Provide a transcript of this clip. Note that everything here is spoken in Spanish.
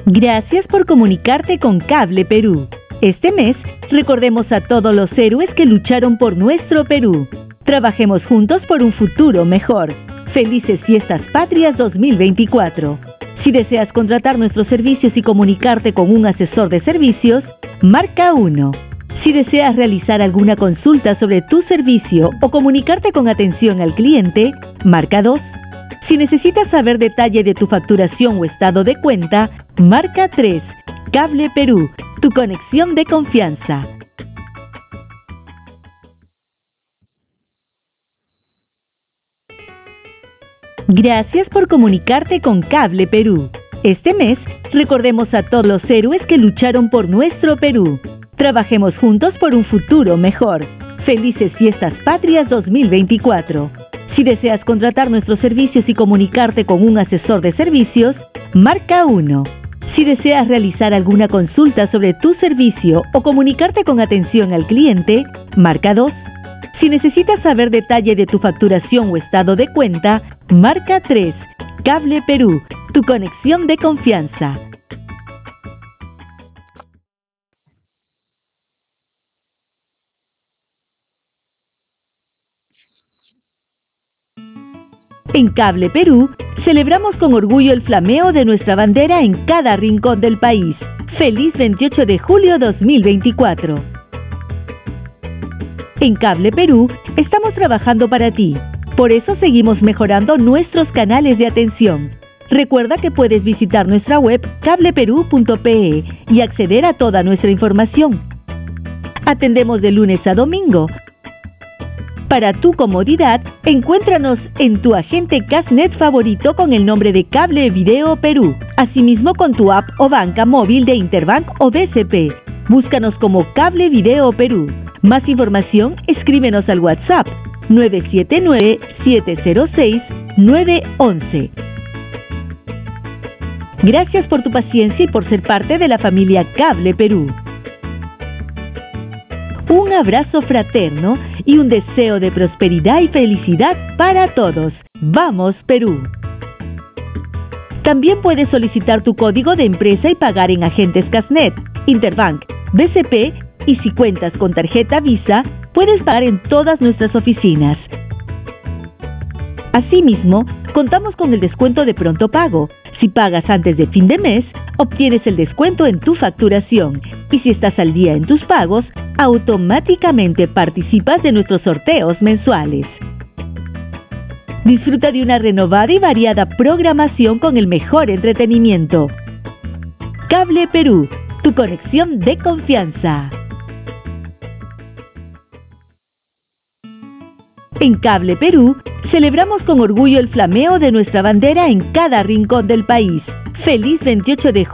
Gracias por comunicarte con Cable Perú. Este mes, recordemos a todos los héroes que lucharon por nuestro Perú. Trabajemos juntos por un futuro mejor. Felices Fiestas Patrias 2024. Si deseas contratar nuestros servicios y comunicarte con un asesor de servicios, marca 1. Si deseas realizar alguna consulta sobre tu servicio o comunicarte con atención al cliente, marca 2. Si necesitas saber detalle de tu facturación o estado de cuenta, marca 3. Cable Perú, tu conexión de confianza. Gracias por comunicarte con Cable Perú. Este mes, recordemos a todos los héroes que lucharon por nuestro Perú. Trabajemos juntos por un futuro mejor. Felices Fiestas Patrias 2024. Si deseas contratar nuestros servicios y comunicarte con un asesor de servicios, marca 1. Si deseas realizar alguna consulta sobre tu servicio o comunicarte con atención al cliente, marca 2. Si necesitas saber detalle de tu facturación o estado de cuenta, marca 3. Cable Perú, tu conexión de confianza. En Cable Perú, celebramos con orgullo el flameo de nuestra bandera en cada rincón del país. ¡Feliz 28 de julio 2024! En Cable Perú, estamos trabajando para ti. Por eso seguimos mejorando nuestros canales de atención. Recuerda que puedes visitar nuestra web cableperú.pe y acceder a toda nuestra información. Atendemos de lunes a domingo. Para tu comodidad, encuéntranos en tu agente Casnet favorito con el nombre de Cable Video Perú, asimismo con tu app o banca móvil de Interbank o BCP. Búscanos como Cable Video Perú. Más información, escríbenos al WhatsApp 979-706-911. Gracias por tu paciencia y por ser parte de la familia Cable Perú. Un abrazo fraterno y un deseo de prosperidad y felicidad para todos. ¡Vamos, Perú! También puedes solicitar tu código de empresa y pagar en agentes Casnet, Interbank, BCP y si cuentas con tarjeta Visa, puedes pagar en todas nuestras oficinas. Asimismo, contamos con el descuento de pronto pago. Si pagas antes de fin de mes, obtienes el descuento en tu facturación. Y si estás al día en tus pagos, automáticamente participas de nuestros sorteos mensuales. Disfruta de una renovada y variada programación con el mejor entretenimiento. Cable Perú, tu conexión de confianza. En Cable Perú, celebramos con orgullo el flameo de nuestra bandera en cada rincón del país. ¡Feliz 28 de